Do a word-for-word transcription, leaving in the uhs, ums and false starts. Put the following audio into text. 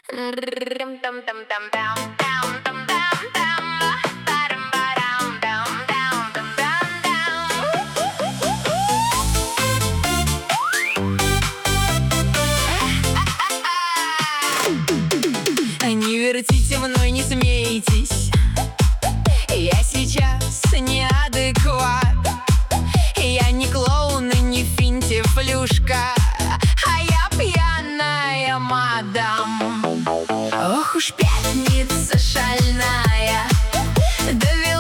Не вертите мной, не смейтесь, я сейчас неадекват. Я не клоун и не финтифлюшка, а я пьяная мадам. Ох уж пятница шальная, довела